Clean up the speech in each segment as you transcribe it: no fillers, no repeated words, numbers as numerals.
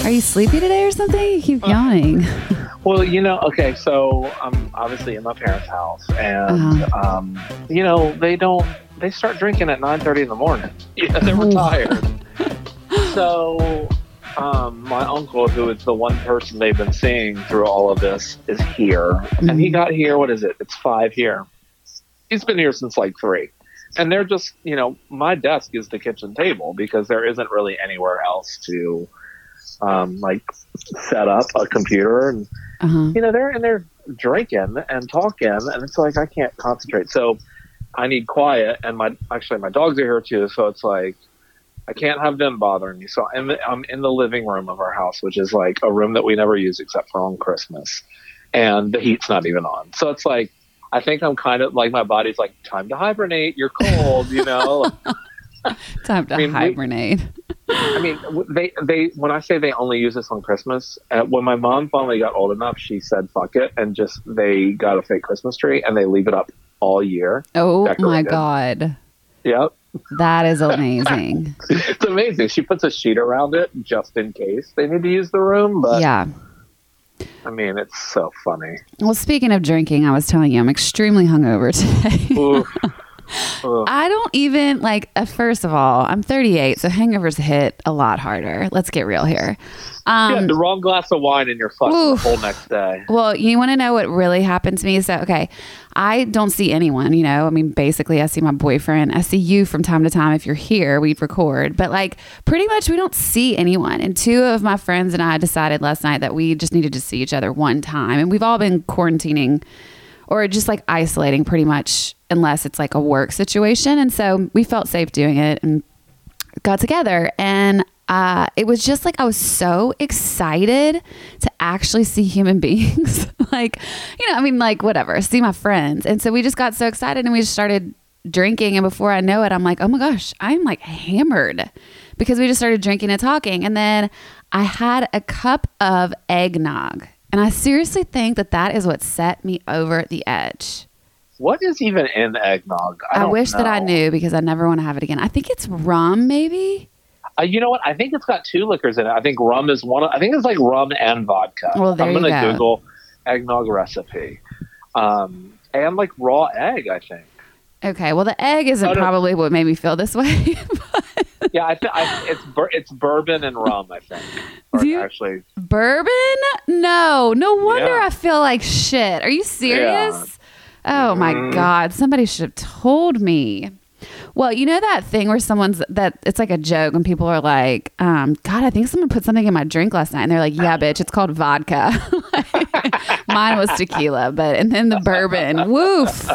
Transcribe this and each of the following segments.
Are you sleepy today or something? You keep yawning. Well, okay, so I'm obviously in my parents' house, and, they start drinking at 9:30 in the morning. They're retired. So, my uncle, who is the one person they've been seeing through all of this, is here. Mm-hmm. And he got here, what is it? It's 5 here. He's been here since like 3. And they're just, my desk is the kitchen table because there isn't really anywhere else to, set up a computer. And, they're in there drinking and talking, and it's like I can't concentrate. So I need quiet, and my dogs are here too, so it's like I can't have them bothering me. So I'm in the living room of our house, which is like a room that we never use except for on Christmas, and the heat's not even on. So it's like I think I'm kind of like my body's like, time to hibernate. You're cold, Time to hibernate. They when I say they only use this on Christmas, when my mom finally got old enough, she said, fuck it. And they got a fake Christmas tree and they leave it up all year. Oh my God. Yep. That is amazing. It's amazing. She puts a sheet around it just in case they need to use the room. But yeah. It's so funny. Well, speaking of drinking, I was telling you, I'm extremely hungover today. Oof. I don't even first of all, I'm 38, so hangovers hit a lot harder. Let's get real here. The wrong glass of wine and you're fucked the whole next day. Well, you want to know what really happened to me? So, okay, I don't see anyone, basically I see my boyfriend. I see you from time to time. If you're here, we'd record. But pretty much we don't see anyone. And 2 of my friends and I decided last night that we just needed to see each other one time. And we've all been quarantining or just isolating pretty much, unless it's a work situation. And so we felt safe doing it and got together. And it was just I was so excited to actually see human beings, whatever, see my friends. And so we just got so excited and we just started drinking. And before I know it, I'm like, oh my gosh, I'm hammered because we just started drinking and talking. And then I had a cup of eggnog. And I seriously think that is what set me over the edge. What is even in eggnog? I wish that I knew because I never want to have it again. I think it's rum, maybe. You know what? I think it's got 2 liquors in it. I think rum is one. I think it's rum and vodka. Well, there I'm going to Google eggnog recipe. And raw egg, I think. Okay. Well, the egg isn't probably what made me feel this way. Yeah, it's bourbon and rum, I think. Actually, bourbon? No wonder I feel like shit. Are you serious? Yeah. Oh my God! Somebody should have told me. Well, you know that thing where it's like a joke and people are like, God, I think someone put something in my drink last night, and they're like, yeah, bitch, it's called vodka. Mine was tequila, and then the bourbon. Woof.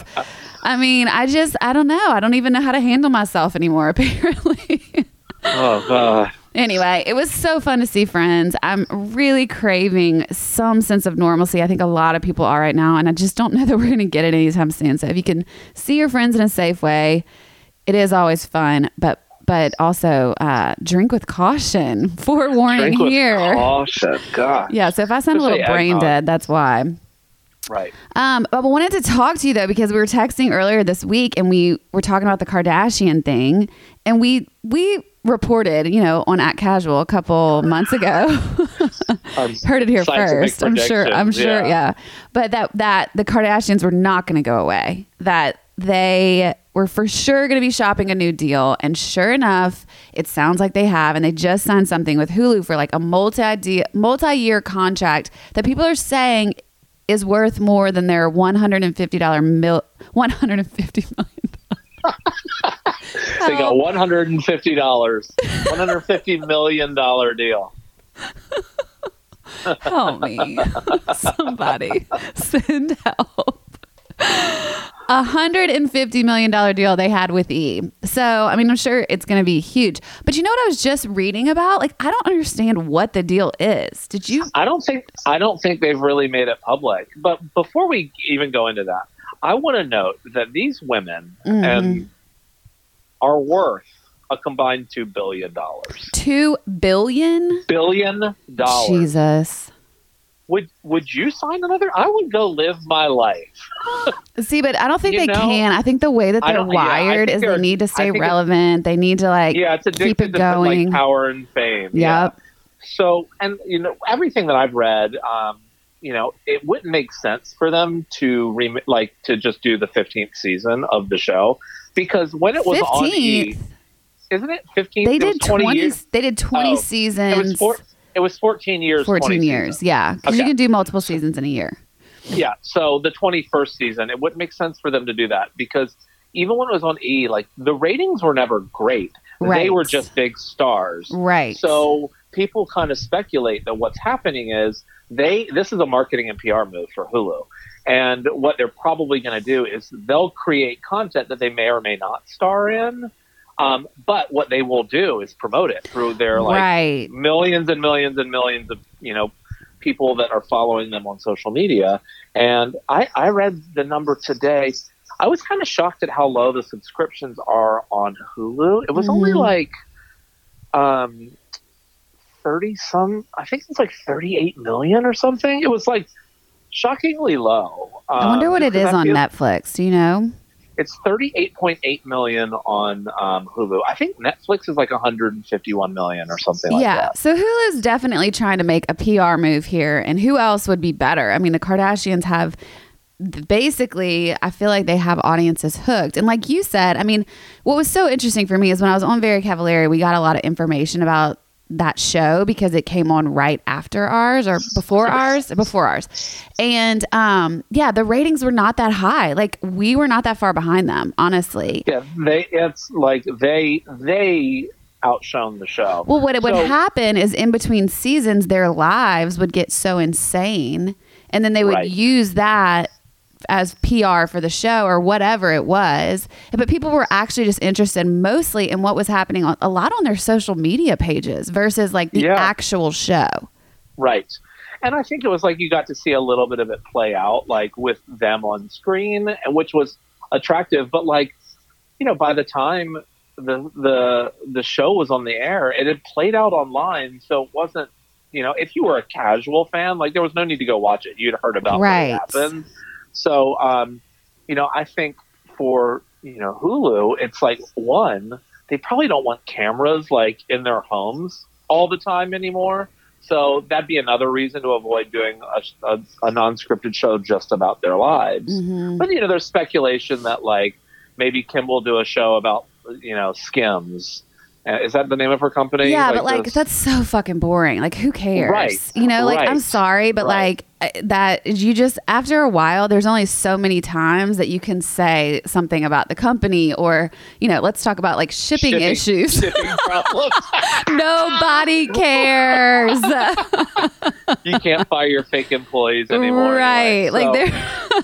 I don't know. I don't even know how to handle myself anymore, apparently. Oh, God. Anyway, it was so fun to see friends. I'm really craving some sense of normalcy. I think a lot of people are right now, and I just don't know that we're going to get it anytime soon. So if you can see your friends in a safe way, it is always fun, but also drink with caution. Forewarning here. Drink with caution, God. Yeah, so if I sound a little brain dead, that's why. Right. But I wanted to talk to you though, because we were texting earlier this week and we were talking about the Kardashian thing, and we reported, on At Casual a couple months ago. Heard it here first. I'm sure. Yeah. But that the Kardashians were not going to go away. That they were for sure going to be shopping a new deal, and sure enough, it sounds like they have, and they just signed something with Hulu for a multi-year contract that people are saying is worth more than their $150 million. They got $150, $150 million deal. Help me. Somebody send help. $150 million deal they had with E. So, I'm sure it's going to be huge. But you know what I was just reading about? I don't understand what the deal is. Did you? I don't think they've really made it public. But before we even go into that, I want to note that these women are worth a combined $2 billion. $2 billion? $billion. Jesus. Would you sign another? I would go live my life. See, but I don't think they can. I think the way that they're wired is they need to stay relevant. They need to it's keep it going. Power and fame. Yep. So, and everything that I've read, it wouldn't make sense for them to to just do the 15th season of the show, because when it was 15th? On E, isn't it 15th? They did 20 years. They did 20 seasons. It was 14 years. 14 years, seasons. Yeah, because you can do multiple seasons in a year. Yeah, so the 21st season, it wouldn't make sense for them to do that, because even when it was on E, like, the ratings were never great. Right. They were just big stars. Right. So people kind of speculate that what's happening is this is a marketing and PR move for Hulu. And what they're probably going to do is they'll create content that they may or may not star in. But what they will do is promote it through their millions and millions and millions of, people that are following them on social media. And I read the number today. I was kind of shocked at how low the subscriptions are on Hulu. It was only like 30 some, I think it's like 38 million or something. It was like shockingly low. I wonder what it is on Netflix. Do you know? It's 38.8 million on Hulu. I think Netflix is like 151 million or something like that. Yeah, so Hulu's definitely trying to make a PR move here. And who else would be better? I mean, the Kardashians have basically, I feel like they have audiences hooked. And like you said, I mean, what was so interesting for me is when I was on Very Cavallari, we got a lot of information about that show because it came on right after ours or before ours. And the ratings were not that high. Like, we were not that far behind them, honestly. Yeah, they outshone the show. Well, what would happen is in between seasons, their lives would get so insane, and then they would use that as PR for the show or whatever it was. But people were actually just interested mostly in what was happening a lot on their social media pages versus like the actual show. Right. And I think it was like you got to see a little bit of it play out, like with them on screen, and which was attractive. But like, by the time the show was on the air, it had played out online. So it wasn't, if you were a casual fan, like, there was no need to go watch it. You'd heard about what happened. So, I think for, Hulu, it's like, one, they probably don't want cameras like in their homes all the time anymore. So that'd be another reason to avoid doing a non-scripted show just about their lives. Mm-hmm. But, there's speculation that like maybe Kim will do a show about, Skims. Is that the name of her company? Yeah, but that's so fucking boring. Like, who cares? Right. I'm sorry, but that you just, after a while, there's only so many times that you can say something about the company or, let's talk about like shipping issues. Shipping problems. Nobody cares. You can't fire your fake employees anymore. Right. Anyway, like they're...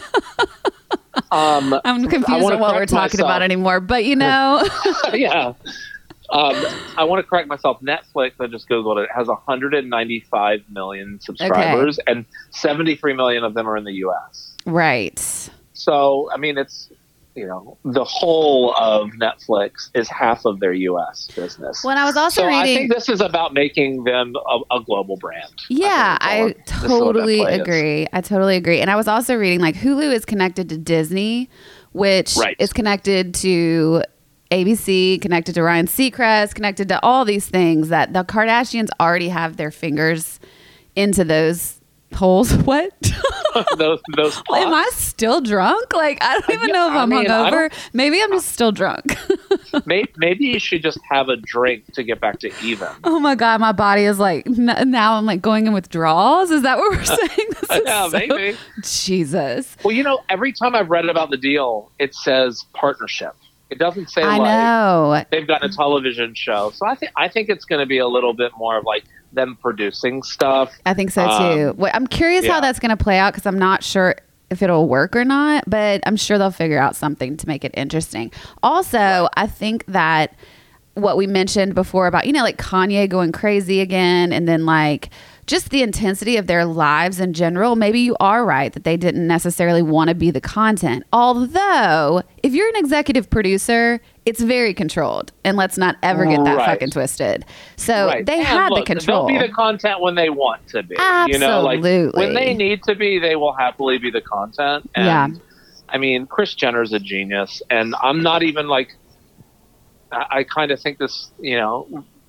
I'm confused on what we're talking about anymore, but yeah. I want to correct myself. Netflix, I just Googled it, has 195 million subscribers, and 73 million of them are in the U.S. Right. So, I mean, it's, the whole of Netflix is half of their U.S. business. When I was also reading... I think this is about making them a global brand. Yeah, I totally agree. I totally agree. And I was also reading, like, Hulu is connected to Disney, which is connected to... ABC, connected to Ryan Seacrest, connected to all these things that the Kardashians already have their fingers into those holes. What? those Am I still drunk? Like, I don't even know if I'm hungover. Maybe I'm just still drunk. maybe you should just have a drink to get back to even. Oh my God, my body is like, now I'm like going in withdrawals. Is that what we're saying? Yeah, maybe. Jesus. Well, every time I've read about the deal, it says partnership. It doesn't say they've got a television show. So I think it's going to be a little bit more of like them producing stuff. I think so too. I'm curious how that's going to play out because I'm not sure if it'll work or not, but I'm sure they'll figure out something to make it interesting. Also, I think that what we mentioned before about, like Kanye going crazy again and then like just the intensity of their lives in general, maybe you are right that they didn't necessarily want to be the content. Although, if you're an executive producer, it's very controlled. And let's not ever get that fucking twisted. So they had the control. They'll be the content when they want to be. Absolutely. When they need to be, they will happily be the content. And, I mean, Kris Jenner's a genius. And I'm not even like, I kind of think this,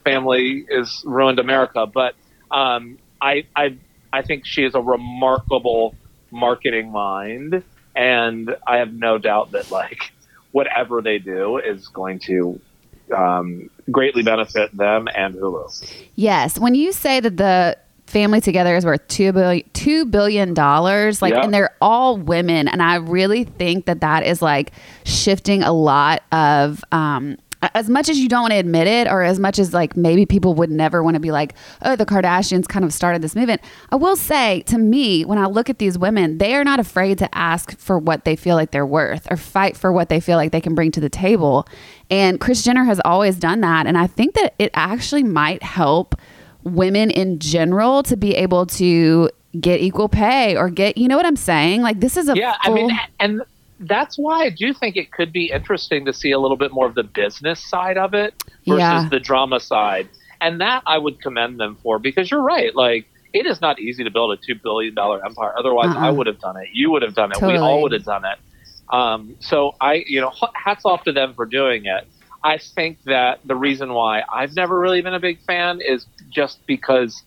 family is ruined America. But I think she is a remarkable marketing mind, and I have no doubt that like whatever they do is going to greatly benefit them and Hulu. Yes. When you say that the family together is worth $2 billion, like, and they're all women. And I really think that is like shifting a lot of, as much as you don't want to admit it, or as much as like maybe people would never want to be like, oh, the Kardashians kind of started this movement. I will say, to me, when I look at these women, they are not afraid to ask for what they feel like they're worth or fight for what they feel like they can bring to the table. And Kris Jenner has always done that. And I think that it actually might help women in general to be able to get equal pay or get, you know what I'm saying? Like, this is I mean, and that's why I do think it could be interesting to see a little bit more of the business side of it versus the drama side. And that I would commend them for, because you're right. Like, it is not easy to build a $2 billion empire. Otherwise, I would have done it. You would have done it. Totally. We all would have done it. So hats off to them for doing it. I think that the reason why I've never really been a big fan is just because,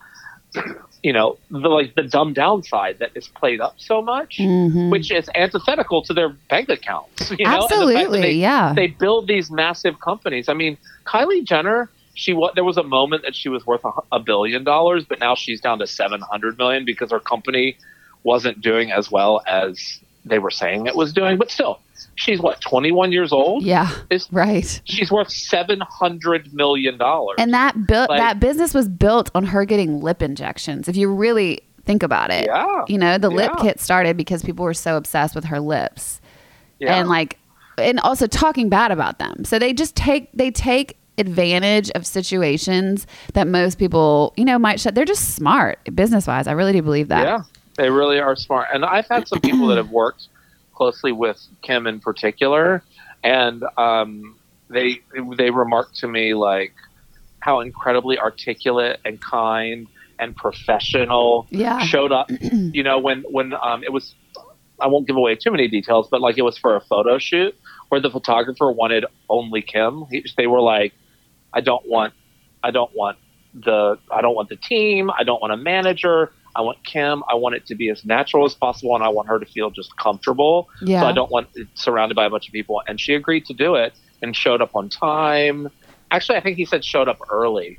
the dumbed down side that is played up so much, which is antithetical to their bank accounts. Absolutely, They build these massive companies. I mean, Kylie Jenner, there was a moment that she was worth $1 billion, but now she's down to $700 million because her company wasn't doing as well as they were saying it was doing. But still, she's 21 years old? Yeah, right. She's worth $700 million. And that business was built on her getting lip injections, if you really think about it. Yeah. The lip kit started because people were so obsessed with her lips. Yeah. And also talking bad about them. So they just take advantage of situations that most people, might shut. They're just smart business-wise. I really do believe that. Yeah, they really are smart. And I've had some people that have worked closely with Kim in particular, and they remarked to me like how incredibly articulate and kind and professional showed up. When it was, I won't give away too many details, but like it was for a photo shoot where the photographer wanted only Kim. They were like, I don't want the team. I don't want a manager. I want Kim. I want it to be as natural as possible, and I want her to feel just comfortable. Yeah. So I don't want it surrounded by a bunch of people. And she agreed to do it and showed up on time. Actually, I think he said showed up early,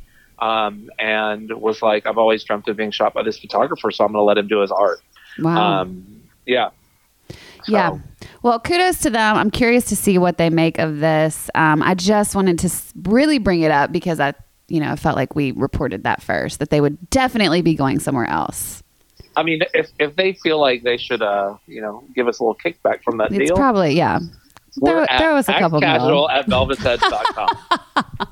and was like, I've always dreamt of being shot by this photographer, so I'm going to let him do his art. Wow. Yeah. Yeah. Well, kudos to them. I'm curious to see what they make of this. I just wanted to really bring it up because I felt like we reported that first, that they would definitely be going somewhere else. I mean, if they feel like they should, give us a little kickback from that deal. It's probably, yeah. Throw us a couple casual at velvetsedge.com.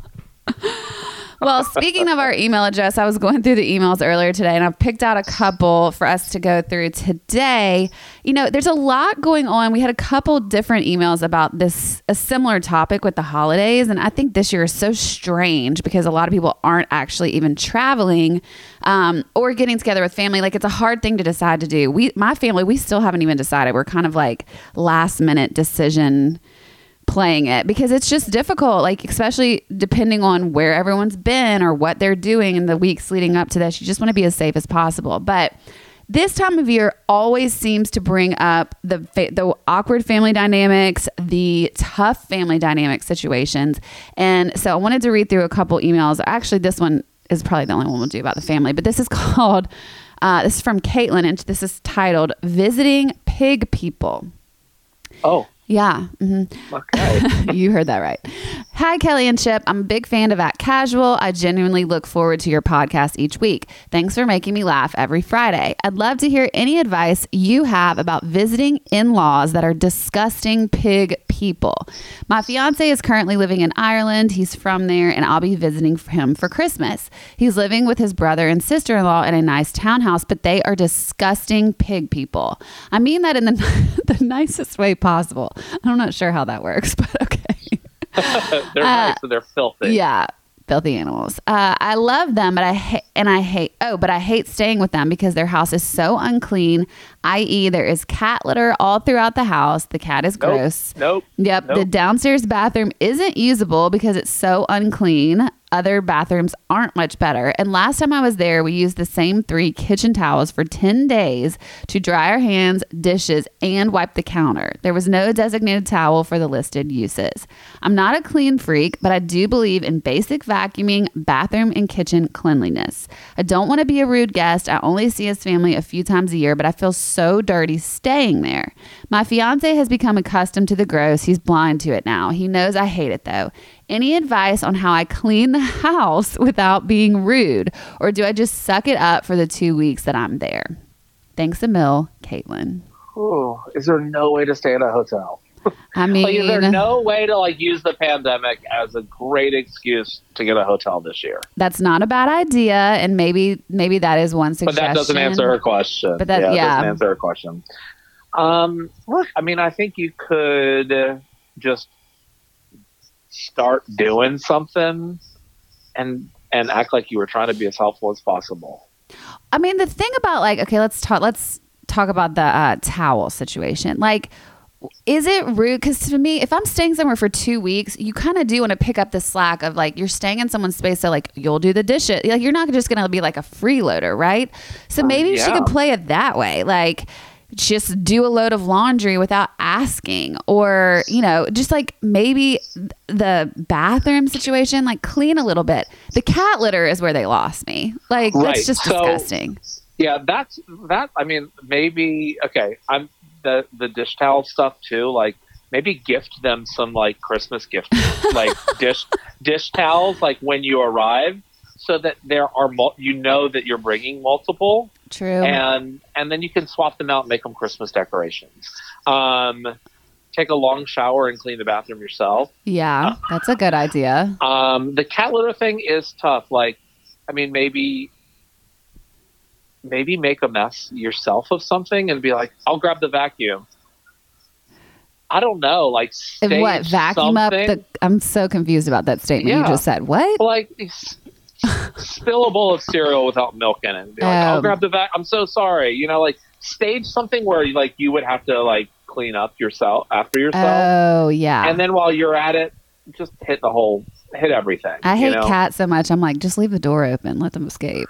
Well, speaking of our email address, I was going through the emails earlier today, and I picked out a couple for us to go through today. There's a lot going on. We had a couple different emails about a similar topic with the holidays, and I think this year is so strange because a lot of people aren't actually even traveling or getting together with family. Like, it's a hard thing to decide to do. My family, we still haven't even decided. We're kind of like last minute decision playing it because it's just difficult, like especially depending on where everyone's been or what they're doing in the weeks leading up to this. You just want to be as safe as possible. But this time of year always seems to bring up the awkward family dynamics, the tough family dynamic situations. And so I wanted to read through a couple emails. Actually, this one is probably the only one we'll do about the family, but this is called, this is from Caitlin, and this is titled Visiting Pig People. Oh. Yeah. Mm-hmm. Okay. You heard that right. Hi, Kelly and Chip. I'm a big fan of Act Casual. I genuinely look forward to your podcast each week. Thanks for making me laugh every Friday. I'd love to hear any advice you have about visiting in-laws that are disgusting pig people. My fiance is currently living in Ireland. He's from there, and I'll be visiting him for Christmas. He's living with his brother and sister-in-law in a nice townhouse, but they are disgusting pig people. I mean that in the nicest way possible. I'm not sure how that works, but okay. They're nice, so they're filthy. Yeah, filthy animals. I love them, but I hate staying with them because their house is so unclean. I.e., there is cat litter all throughout the house. The cat is gross. Nope. Yep. Nope. The downstairs bathroom isn't usable because it's so unclean. other bathrooms aren't much better. And last time I was there, we used the same 3 kitchen towels for 10 days to dry our hands, dishes, and wipe the counter. There was no designated towel for the listed uses. I'm not a clean freak, but I do believe in basic vacuuming, bathroom, and kitchen cleanliness. I don't want to be a rude guest. I only see his family a few times a year, but I feel so dirty staying there. My fiance has become accustomed to the gross. He's blind to it now. He knows I hate it though. Any advice on how I clean the house without being rude? Or do I just suck it up for the 2 weeks that I'm there? Thanks a mil, Caitlin. Ooh, is there no way to stay at a hotel? I mean, like, is there no way to use the pandemic as a great excuse to get a hotel this year? That's not a bad idea, and maybe that is one suggestion. But that doesn't answer her question. But that doesn't answer her question. Look, I mean, I think you could just start doing something and act like you were trying to be as helpful as possible. I mean, the thing about let's talk about the towel situation. Is it rude? Because to me, if I'm staying somewhere for 2 weeks, you kind of do want to pick up the slack of you're staying in someone's space. So you'll do the dishes. You're not just going to be like a freeloader, right? So maybe she could play it that way. Just do a load of laundry without asking, or, just maybe the bathroom situation, clean a little bit. The cat litter is where they lost me. That's just disgusting. Yeah, that. I mean, maybe, okay. The dish towel stuff too, maybe gift them some Christmas gift, dish towels, when you arrive, so that there are, that you're bringing multiple. True. And then you can swap them out and make them Christmas decorations. Take a long shower and clean the bathroom yourself. Yeah, that's a good idea. The cat litter thing is tough. Maybe make a mess yourself of something and be like, I'll grab the vacuum. I don't know. What, vacuum something. Up the... I'm so confused about that statement you just said. What? Spill a bowl of cereal without milk in it and be I'll grab the vacuum. I'm so sorry. Stage something where you would have to clean up yourself after yourself. Oh, yeah. And then while you're at it, just hit everything. I hate cats so much. I'm just leave the door open, let them escape.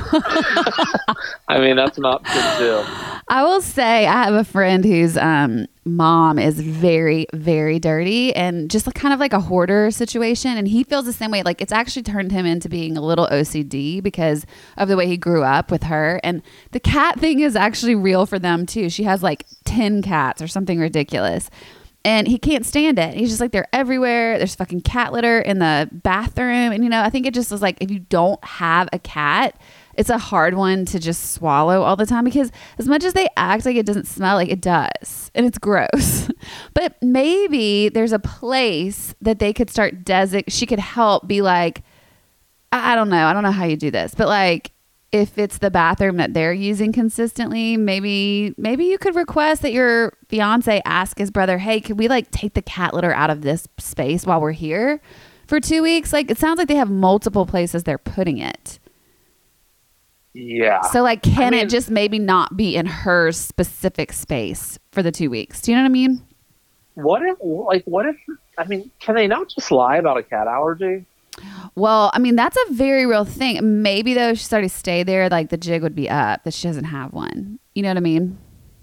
I mean, that's an option too. I will say I have a friend whose mom is very, very dirty, and just kind of a hoarder situation. And he feels the same way. It's actually turned him into being a little OCD because of the way he grew up with her. And the cat thing is actually real for them too. She has 10 cats or something ridiculous. And he can't stand it. He's just they're everywhere. There's fucking cat litter in the bathroom. And, I think it just is if you don't have a cat, it's a hard one to just swallow all the time, because as much as they act like it doesn't smell, it does. And it's gross. But maybe there's a place that they could start she could help be I don't know. I don't know how you do this. But if it's the bathroom that they're using consistently, maybe you could request that your fiance ask his brother, hey, could we take the cat litter out of this space while we're here for 2 weeks? It sounds like they have multiple places they're putting it. Yeah. So can it just maybe not be in her specific space for the 2 weeks? Do you know what I mean? What if, can they not just lie about a cat allergy? Well, that's a very real thing. Maybe though, if she started to stay there, the jig would be up that she doesn't have one. You know what I mean?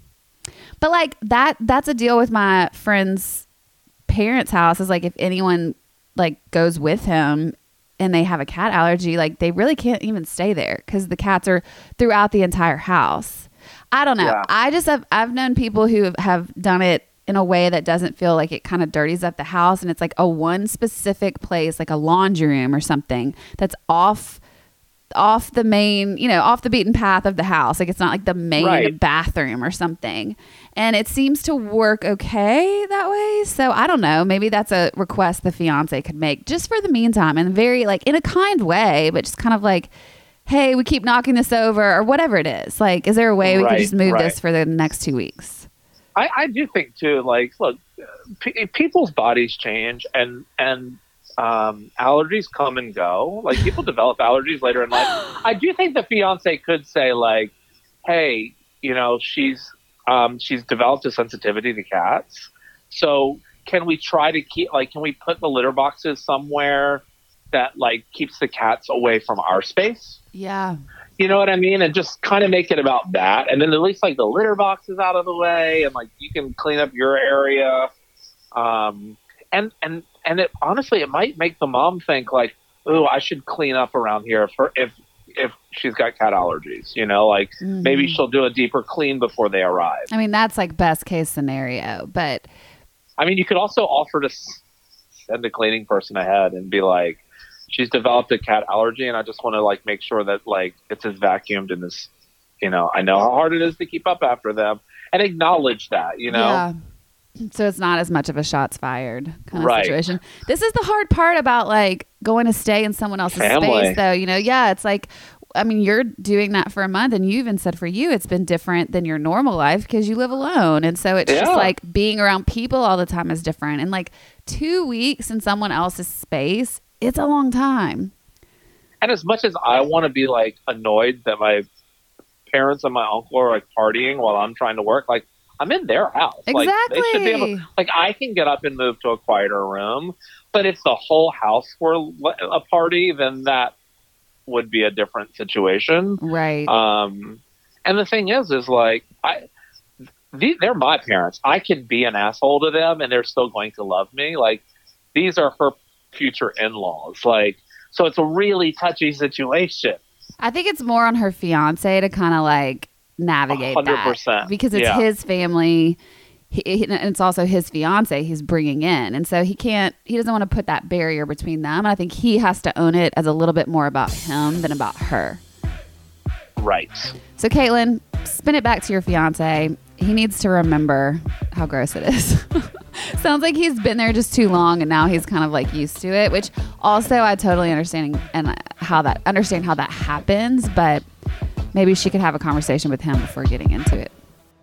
But that's a deal with my friend's parents' house, is if anyone goes with him and they have a cat allergy, they really can't even stay there because the cats are throughout the entire house. I don't know. Yeah. I've known people who have done it in a way that doesn't feel like it kind of dirties up the house, and it's a one specific place, a laundry room or something that's off the main, off the beaten path of the house. It's not the main bathroom or something, and it seems to work okay that way. So I don't know, maybe that's a request the fiance could make just for the meantime, and very in a kind way, but just kind of hey, we keep knocking this over, or whatever it is. Is there a way we could just move this for the next 2 weeks? I do think too, look, people's bodies change and allergies come and go. People develop allergies later in life. I do think the fiance could say hey, she's developed a sensitivity to cats. So can we try to keep, can we put the litter boxes somewhere that like keeps the cats away from our space. Yeah. You know what I mean? And just kind of make it about that. And then at least like the litter box is out of the way and like you can clean up your area. And it honestly, it might make the mom think like, oh, I should clean up around here if she's got cat allergies, you know, like maybe she'll do a deeper clean before they arrive. I mean, that's like best case scenario, but I mean, you could also offer to send a cleaning person ahead and be like, she's developed a cat allergy and I just want to like make sure that like it's as vacuumed and as, you know, I know how hard it is to keep up after them and acknowledge that, you know? Yeah. So it's not as much of a shots fired kind of situation. This is the hard part about like going to stay in someone else's space though, you know? Yeah. It's like, I mean, you're doing that for a month and you even said for you, it's been different than your normal life because you live alone. And so it's just like being around people all the time is different. And like 2 weeks in someone else's space, it's a long time. And as much as I want to be like annoyed that my parents and my uncle are like partying while I'm trying to work, like I'm in their house. Exactly. Like, they should be able, like I can get up and move to a quieter room, but if the whole house were a party, then that would be a different situation. Right. And the thing is like they're my parents. I can be an asshole to them and they're still going to love me. Like these are her future in-laws. Like, so it's a really touchy situation. I think it's more on her fiance to kind of like navigate 100%. That because it's his family and it's also his fiance he's bringing in, and so he doesn't want to put that barrier between them, and I think he has to own it as a little bit more about him than about her. Right. So Caitlin, spin it back to your fiance. He needs to remember how gross it is. Sounds like he's been there just too long and now he's kind of like used to it, which also I totally understand how that happens, but maybe she could have a conversation with him before getting into it.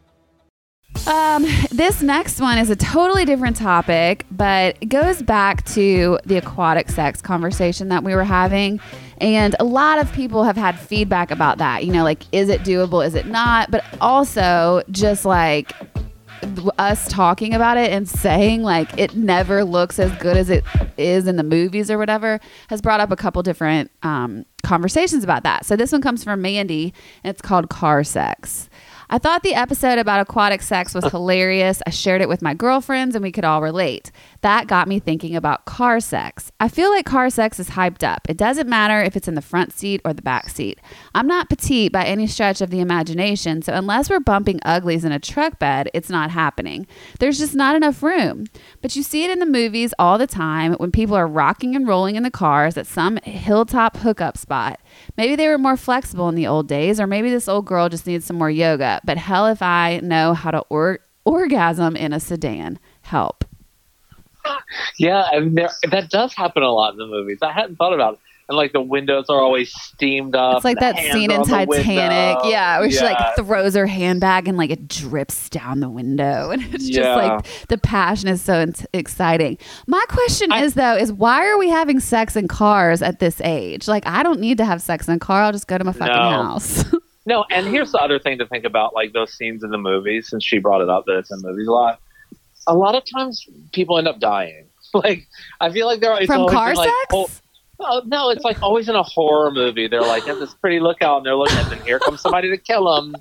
This next one is a totally different topic, but it goes back to the aquatic sex conversation that we were having. And a lot of people have had feedback about that, you know, like, is it doable? Is it not? But also just like us talking about it and saying like it never looks as good as it is in the movies or whatever has brought up a couple different conversations about that. So this one comes from Mandy and it's called Car Sex. I thought the episode about aquatic sex was hilarious. I shared it with my girlfriends and we could all relate. That got me thinking about car sex. I feel like car sex is hyped up. It doesn't matter if it's in the front seat or the back seat. I'm not petite by any stretch of the imagination, so unless we're bumping uglies in a truck bed, it's not happening. There's just not enough room. But you see it in the movies all the time when people are rocking and rolling in the cars at some hilltop hookup spot. Maybe they were more flexible in the old days, or maybe this old girl just needs some more yoga. But hell if I know how to orgasm in a sedan. Help. Yeah, and that does happen a lot in the movies. I hadn't thought about it. And like the windows are always steamed up. It's like that scene in Titanic. Yeah, where she like throws her handbag and like it drips down the window. And it's just like the passion is so exciting. My question is why are we having sex in cars at this age? Like, I don't need to have sex in a car. I'll just go to my fucking house. No, and here's the other thing to think about, like those scenes in the movies, since she brought it up that it's in movies a lot. A lot of times people end up dying. Like, I feel like they're from car sex? Oh, no, it's like always in a horror movie. They're like at this pretty lookout and they're looking and then here comes somebody to kill them.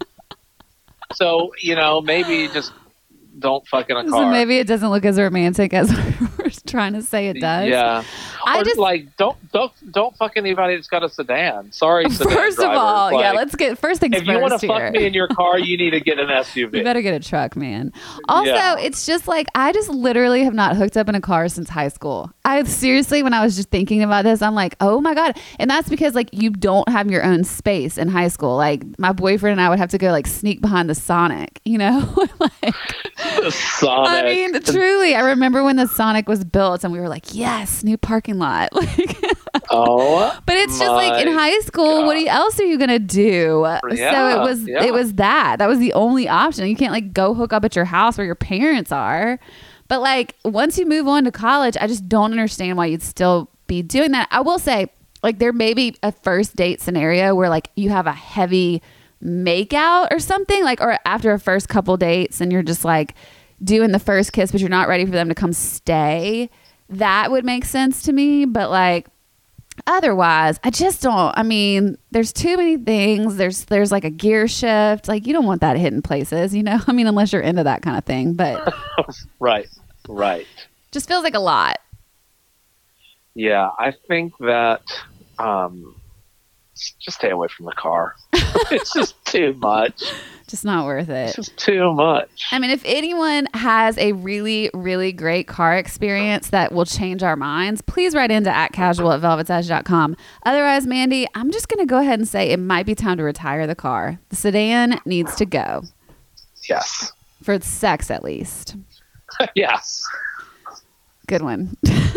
So, you know, maybe just don't fuck in a car. So maybe it doesn't look as romantic as we're trying to say it does. Yeah. Or just like don't fuck anybody that's got a sedan. Sorry, sedan first of all, like, let's get first things first. If you want to fuck me in your car, you need to get an SUV. You better get a truck, man. Also, it's just like I just literally have not hooked up in a car since high school. I seriously, when I was just thinking about this, I'm like, oh my God. And that's because like you don't have your own space in high school. Like my boyfriend and I would have to go like sneak behind the Sonic, you know? Like, the Sonic. I mean, truly, I remember when the Sonic was built and we were like, yes, new parking lot. Like, but it's just like in high school, what else are you gonna do? So it was that was the only option. You can't like go hook up at your house where your parents are. But like once you move on to college, I just don't understand why you'd still be doing that. I will say, like, there may be a first date scenario where like you have a heavy makeout or something, like, or after a first couple dates and you're just like doing the first kiss, but you're not ready for them to come stay. That would make sense to me. But like, otherwise, I just don't. I mean, there's too many things. There's like a gear shift. Like, you don't want that hidden places, you know? I mean, unless you're into that kind of thing, but right. Just feels like a lot. Yeah, I think that just stay away from the car. It's just too much. Just not worth it. It's just too much. I mean, if anyone has a really, really great car experience that will change our minds, please write into @casual@velvetsedge.com. Otherwise, Mandy, I'm just going to go ahead and say it might be time to retire the car. The sedan needs to go. Yes. For its sex, at least. Yes. Good one.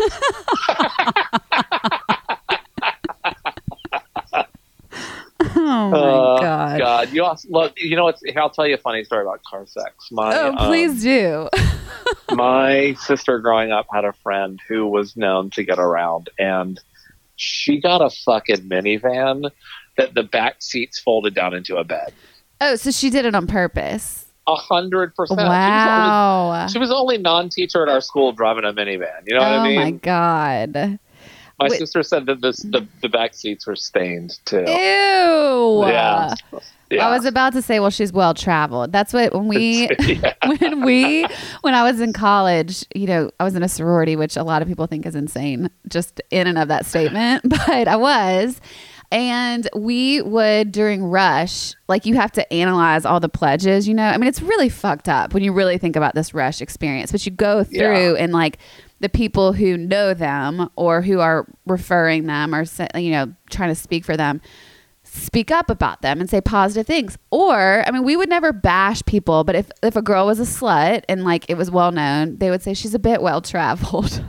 Oh my God! You also, look. You know what? I'll tell you a funny story about car sex. Please do. My sister, growing up, had a friend who was known to get around, and she got a fucking minivan that the back seats folded down into a bed. Oh, so she did it on purpose. 100%. Wow. She was only non-teacher at our school driving a minivan. You know what I mean? Oh my God. My sister said that the back seats were stained too. Ew. Yeah. I was about to say, well, she's well traveled. That's what when I was in college, you know, I was in a sorority, which a lot of people think is insane, just in and of that statement, but I was. And we would, during rush, like, you have to analyze all the pledges, you know? I mean, it's really fucked up when you really think about this rush experience, but you go through and, like, the people who know them or who are referring them or, you know, trying to speak for them, speak up about them and say positive things. Or, I mean, we would never bash people, but if a girl was a slut and, like, it was well known, they would say she's a bit well traveled.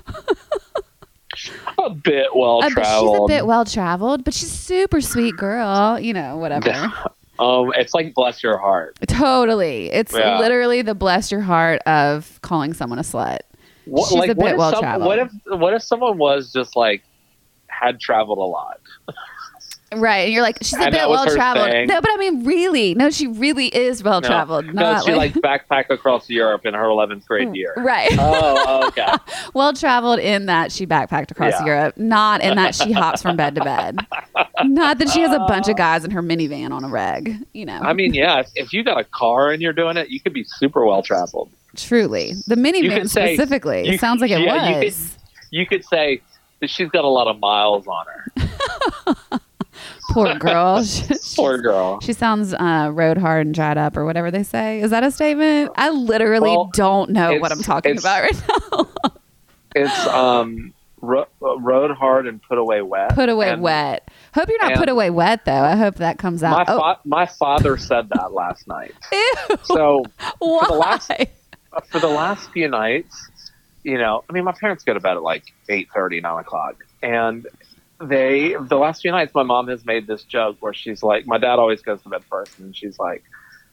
A bit well traveled. She's a bit well traveled, but she's a super sweet girl. You know, whatever. It's like bless your heart. Totally, it's literally the bless your heart of calling someone a slut. She's a bit well traveled. What if someone was just like had traveled a lot? Right, and you're like, she's a bit well traveled. No, but I mean, really, no, she really is well traveled. No, she like backpacked across Europe in her 11th grade year. Right. Oh, okay. Well traveled in that she backpacked across Europe, not in that she hops from bed to bed. Not that she has a bunch of guys in her minivan on a reg. You know. I mean, yeah, if you got a car and you're doing it, you could be super well traveled. Truly, the minivan specifically. It sounds like it was. You could say that she's got a lot of miles on her. Poor girl. Poor girl. She sounds rode hard and dried up, or whatever they say. Is that a statement? I literally don't know what I'm talking about right now. It's rode hard and put away wet. Put away wet. Hope you're not put away wet, though. I hope that comes out. My father said that last night. Ew. So why? For the last few nights, you know, I mean, my parents go to bed at like 8:30, 9 o'clock, and the last few nights, my mom has made this joke where she's like, my dad always goes to bed first, and she's like,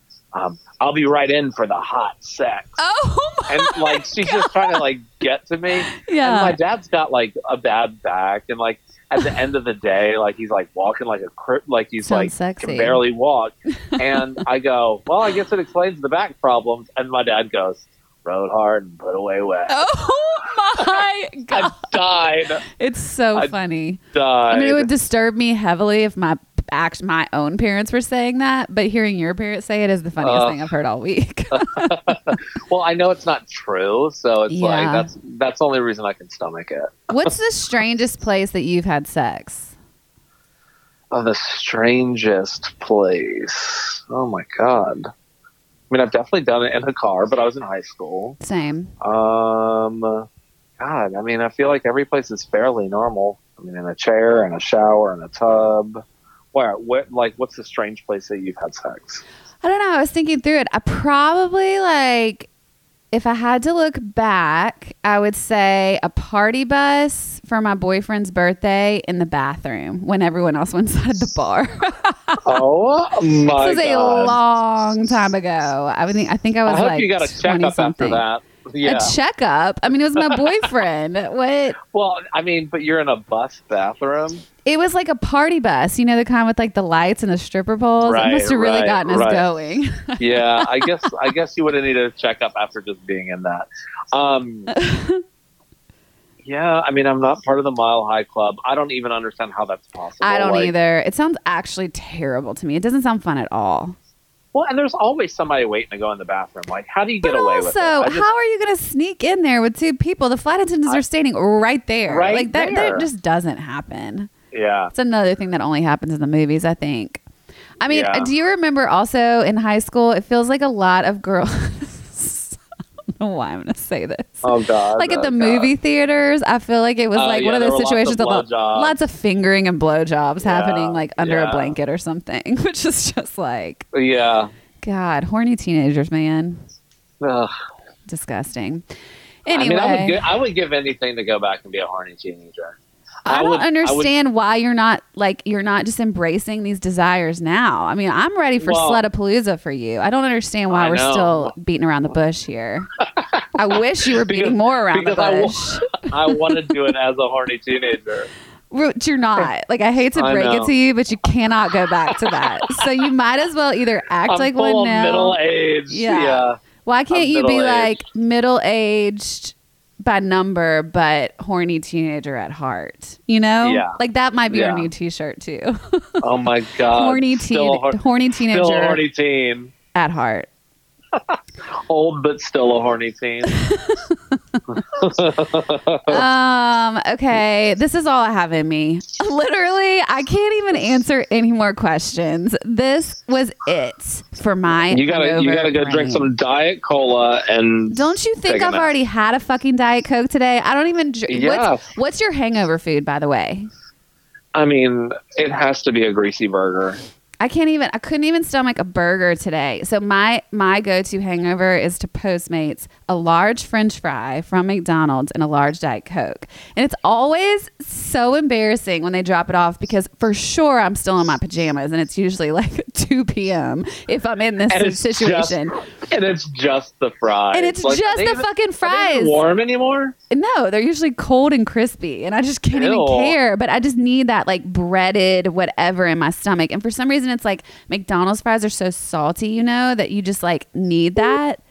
I'll be right in for the hot sex. Oh my And like, she's just trying to like get to me. Yeah. And my dad's got like a bad back, and like at the end of the day, like he's like walking like he's Sounds like sexy. Can barely walk. And I go, well, I guess it explains the back problems. And my dad goes, rode hard and put away wet. Oh my God. I died. It's so funny. Died. I mean, it would disturb me heavily if my own parents were saying that, but hearing your parents say it is the funniest thing I've heard all week. Well, I know it's not true, so it's like that's the only reason I can stomach it. What's the strangest place that you've had sex? Oh, the strangest place. Oh my God. I mean, I've definitely done it in a car, but I was in high school. Same. God, I mean, I feel like every place is fairly normal. I mean, in a chair, in a shower, in a tub. What's the strange place that you've had sex? I don't know. I was thinking through it. I probably, like, if I had to look back, I would say a party bus for my boyfriend's birthday in the bathroom when everyone else went inside the bar. Oh my God. This was a long time ago. I think I was I hope like you got a checkup after that. Yeah. A checkup? I mean, it was my boyfriend. What? Well, I mean, but you're in a bus bathroom. It was like a party bus, you know, the kind with like the lights and the stripper poles. It must have really gotten us going. Yeah, I guess you would have needed a checkup after just being in that. Yeah, I mean, I'm not part of the Mile High Club. I don't even understand how that's possible. I don't either. It sounds actually terrible to me. It doesn't sound fun at all. Well, and there's always somebody waiting to go in the bathroom. Like, how do you get away with it? Also, how are you going to sneak in there with two people? The flight attendants are standing right there. Right like there. That just doesn't happen. Yeah. It's another thing that only happens in the movies, I think. I mean, do you remember also in high school, it feels like a lot of girls... I don't know why I'm going to say this. Oh, God. Like at the movie theaters, I feel like it was like one of those situations that lots of fingering and blowjobs happening like under a blanket or something, which is just like... Yeah. God, horny teenagers, man. Ugh. Disgusting. Anyway. I mean, I would give anything to go back and be a horny teenager. I don't understand why you're not just embracing these desires now. I mean, I'm ready for Slutapalooza for you. I don't understand why we're still beating around the bush here. I wish you were beating more around the bush. I want to do it as a horny teenager. But you're not. Like, I hate to break it to you, but you cannot go back to that. So you might as well either act like one now. Middle-aged. Yeah. Why can't you be like middle-aged by number, but horny teenager at heart? You know? Yeah. Like, that might be your new T-shirt too. Oh my God. horny teenager. Still a horny teen. At heart. Old but still a horny teen. Okay, this is all I have in me. Literally, I can't even answer any more questions. This was it for my You gotta go drink some Diet Cola and don't you think I've already had a fucking Diet Coke today? I don't even drink. Yeah. What's your hangover food, by the way? I mean, it has to be a greasy burger. I couldn't even stomach a burger today. So my go-to hangover is to Postmates a large French fry from McDonald's and a large Diet Coke. And it's always so embarrassing when they drop it off because for sure I'm still in my pajamas and it's usually like 2 p.m. if I'm in this situation. And it's just the fries. And it's like, just the fucking fries. Are they warm anymore? No, they're usually cold and crispy and I just can't even care. But I just need that like breaded whatever in my stomach. And for some reason it's like McDonald's fries are so salty, you know, that you just like need that.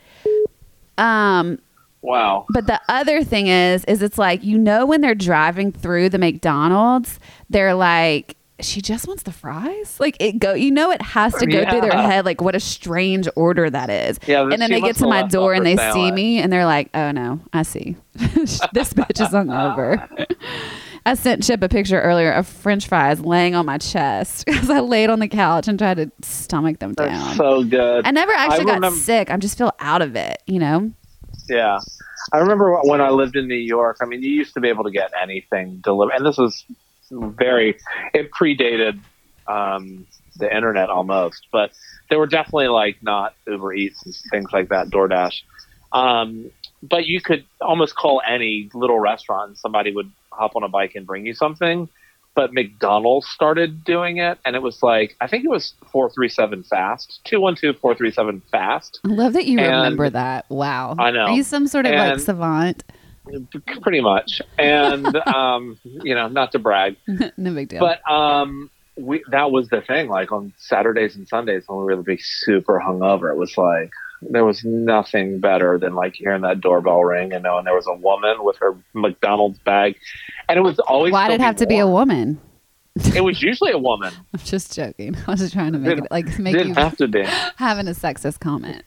Wow. But the other thing is it's like, you know, when they're driving through the McDonald's, they're like, she just wants the fries. Like it has to go through their head. Like what a strange order that is. Yeah, and then they get to my door and they see me and they're like, oh no, I see. This bitch is hungover. I sent Chip a picture earlier of French fries laying on my chest because I laid on the couch and tried to stomach them down. That's so good. I never actually got sick. I just feel out of it, you know? Yeah. I remember when I lived in New York, I mean, you used to be able to get anything delivered. And this was it predated the internet almost. But there were definitely like not Uber Eats and things like that, DoorDash. But you could almost call any little restaurant and somebody would hop on a bike and bring you something. But McDonald's started doing it, and it was like, I think it was 437 fast, 212-437 fast. I love that you remember that. Wow. I know. Are you some sort of like savant? Pretty much. And, not to brag. No big deal. But that was the thing. Like on Saturdays and Sundays when we would be super hungover, it was like, there was nothing better than like hearing that doorbell ring and knowing there was a woman with her McDonald's bag. And it was always... Why did it have to be a woman? It was usually a woman. I'm just joking. I was just trying to make you have to be having a sexist comment.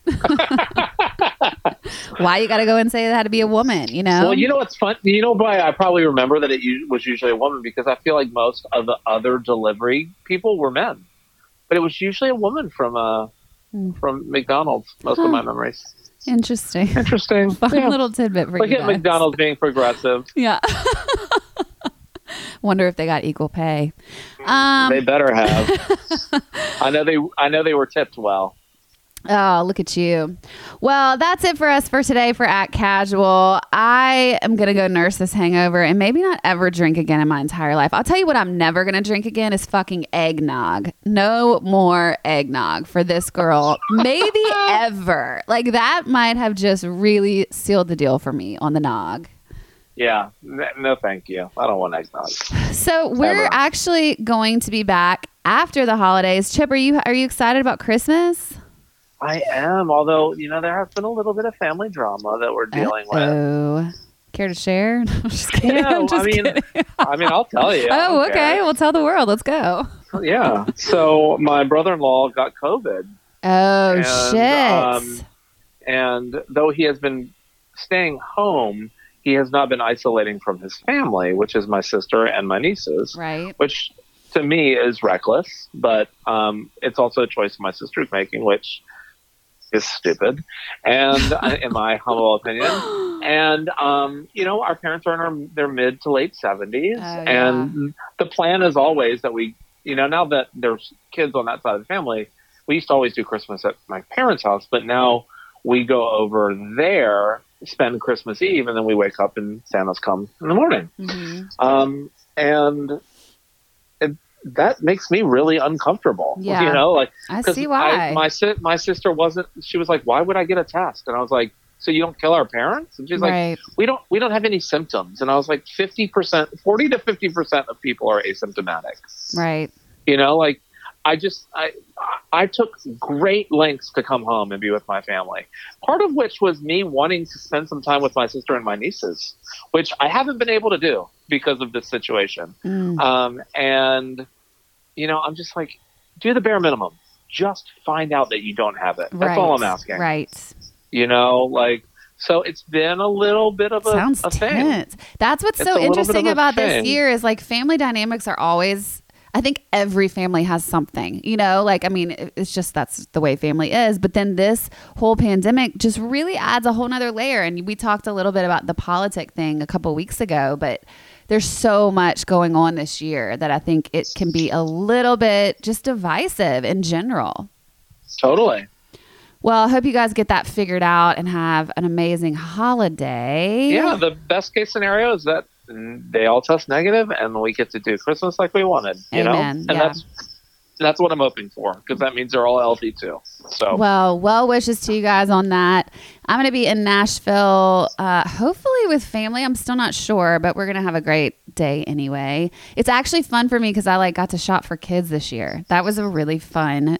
Why you got to go and say it had to be a woman, you know? Well, you know what's fun? You know why I probably remember that it was usually a woman because I feel like most of the other delivery people were men. But it was usually a woman from McDonald's, most of my memories. Interesting. Fun little tidbit for you guys. Look at McDonald's being progressive. Yeah. Wonder if they got equal pay. They better have. I know they were tipped well. Oh, look at you. Well, that's it for us for today for Act Casual. I am going to go nurse this hangover and maybe not ever drink again in my entire life. I'll tell you what I'm never going to drink again is fucking eggnog. No more eggnog for this girl. Maybe ever. Like that might have just really sealed the deal for me on the nog. Yeah. No, thank you. I don't want eggnog. So we're actually going to be back after the holidays. Chip, are you excited about Christmas? I am, although, there has been a little bit of family drama that we're dealing with. Care to share? I'm just kidding. Yeah, I'm just kidding. I'll tell you. Oh, okay. Well, tell the world. Let's go. Yeah. So my brother-in-law got COVID. Oh, shit. And though he has been staying home, he has not been isolating from his family, which is my sister and my nieces. Right. Which to me is reckless, but it's also a choice my sister's making, which is stupid, and in my humble opinion. And our parents are in their mid to late 70s, and the plan is always that we, now that there's kids on that side of the family, we used to always do Christmas at my parents' house, but now we go over there, spend Christmas Eve, and then we wake up and Santa's come in the morning. Mm-hmm. And that makes me really uncomfortable. Yeah. I see why. My sister wasn't. She was like, "Why would I get a test?" And I was like, "So you don't kill our parents?" And she's like, "We don't have any symptoms." And I was like, 40 to 50% of people are asymptomatic. Right. I took great lengths to come home and be with my family. Part of which was me wanting to spend some time with my sister and my nieces, which I haven't been able to do because of this situation. And I'm just like, do the bare minimum. Just find out that you don't have it. That's all I'm asking. Right. So it's been a little bit of a thing. That's what's so interesting about this year is like family dynamics are always, I think every family has something, it's just, that's the way family is. But then this whole pandemic just really adds a whole nother layer. And we talked a little bit about the politic thing a couple of weeks ago, but there's so much going on this year that I think it can be a little bit just divisive in general. Totally. Well, I hope you guys get that figured out and have an amazing holiday. Yeah, the best case scenario is that they all test negative and we get to do Christmas like we wanted. Amen. And that's what I'm hoping for, because that means they're all healthy too. So well wishes to you guys on that. I'm going to be in Nashville, hopefully with family. I'm still not sure, but we're going to have a great day anyway. It's actually fun for me because I got to shop for kids this year. That was a really fun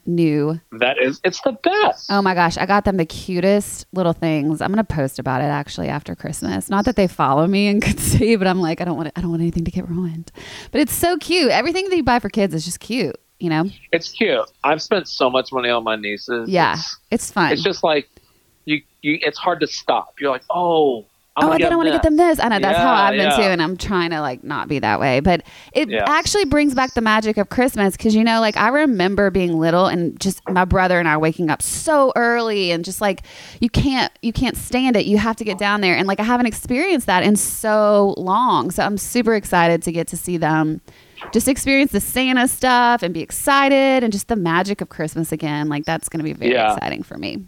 it's the best. Oh my gosh. I got them the cutest little things. I'm going to post about it actually after Christmas. Not that they follow me and could see, but I'm like, I don't want anything to get ruined, but it's so cute. Everything that you buy for kids is just cute. It's cute. I've spent so much money on my nieces. Yeah, it's fun. It's just like you it's hard to stop. You're like, I want to get them this. I know that's how I've been too, and I'm trying to not be that way. But it actually brings back the magic of Christmas because I remember being little and just my brother and I waking up so early and just you can't stand it. You have to get down there, and I haven't experienced that in so long. So I'm super excited to get to see them. Just experience the Santa stuff and be excited and just the magic of Christmas again. That's going to be very exciting for me.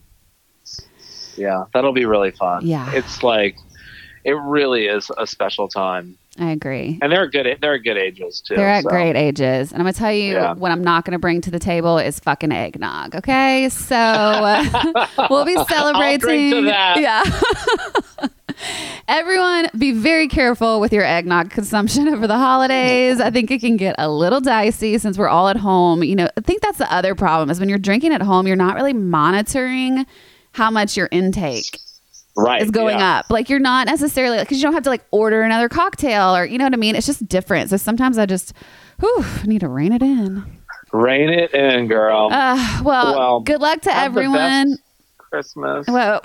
Yeah, that'll be really fun. Yeah. It's it really is a special time. I agree. And they're good ages too. They're at great ages. And I'm going to tell you what I'm not going to bring to the table is fucking eggnog. Okay. So we'll be celebrating. I'll drink to that. Yeah. Everyone, be very careful with your eggnog consumption over the holidays. I think it can get a little dicey since we're all at home. I think that's the other problem is when you're drinking at home, you're not really monitoring how much your intake is going up. You're not necessarily, because you don't have to order another cocktail or, you know what I mean? It's just different. So sometimes I just, need to rein it in. Rein it in, girl. Well, good luck to everyone. Christmas. Well,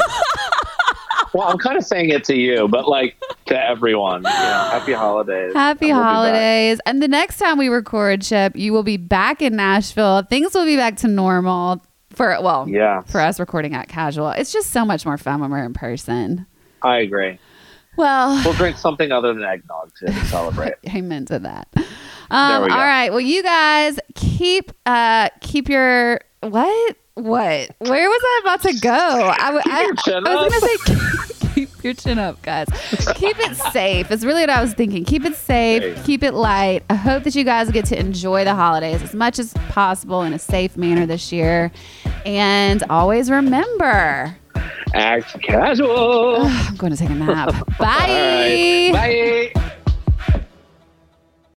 well, I'm kind of saying it to you, but to everyone. Happy holidays. Happy holidays. And the next time we record, Chip, you will be back in Nashville. Things will be back to normal for us recording at Casual. It's just so much more fun when we're in person. I agree. Well, we'll drink something other than eggnog to celebrate. Amen to that. There we go. All right. Well, you guys keep your what? Where was I about to go? I was going to say keep your chin up, guys. Keep it safe. It's really what I was thinking. Keep it safe. Keep it light. I hope that you guys get to enjoy the holidays as much as possible in a safe manner this year. And always remember, act casual. I'm going to take a nap. Bye. Right. Bye.